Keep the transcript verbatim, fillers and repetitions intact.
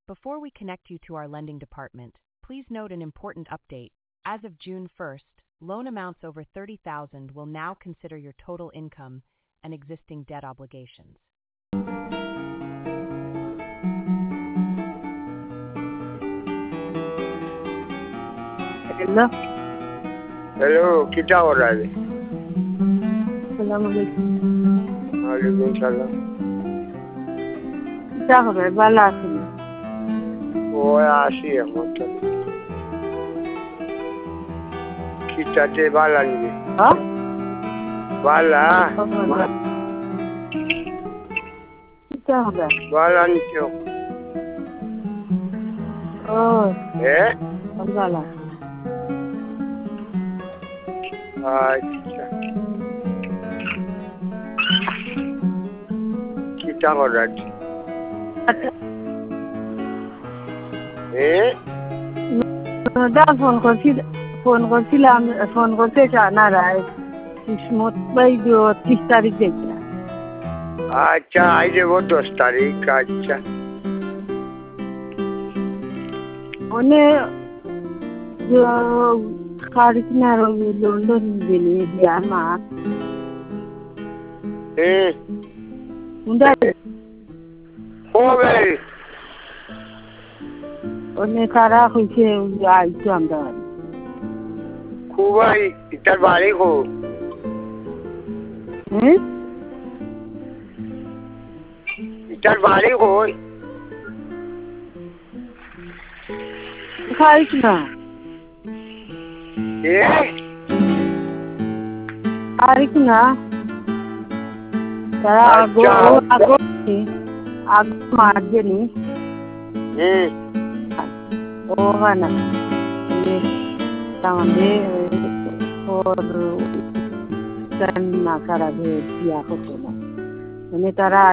Before we connect you to our lending department, please note an important update. As of June first, loan amounts over thirty thousand will now consider your total income and existing debt obligations. Hello. Hello क्या हो रहा है? सलाम अलैकुम। वालेकुम सलाम। क्या हो रहा है? बाला आसी वो आसी है मतलब kita te bala ni. हाँ? Bala. क्या हो रहा है? Bala ni क्यों? ओह Eh? बाला। अच्छा kita हो रहा है? अच्छा Eh? दा फोन करती फोन करती ला फोन करते जाना रहा है किस्मत भाई जो तीस तारीख देखना अच्छा आज वो दस तारीख का अच्छा उन्हें जो खारिज ना रही लंदन दिल्ली बिहामा Eh? उन्दा हो गई उन्हें सारा कुछ आई तो अंदर कुवाई इतर बारी को हैं इतर बारी को खारिज ना Eh? खारिज ना सारा आगो आगो आगो मार देनी Hmm. ओ है ना ये तांबे और करना सारा दे दिया को ना उन्हें तारा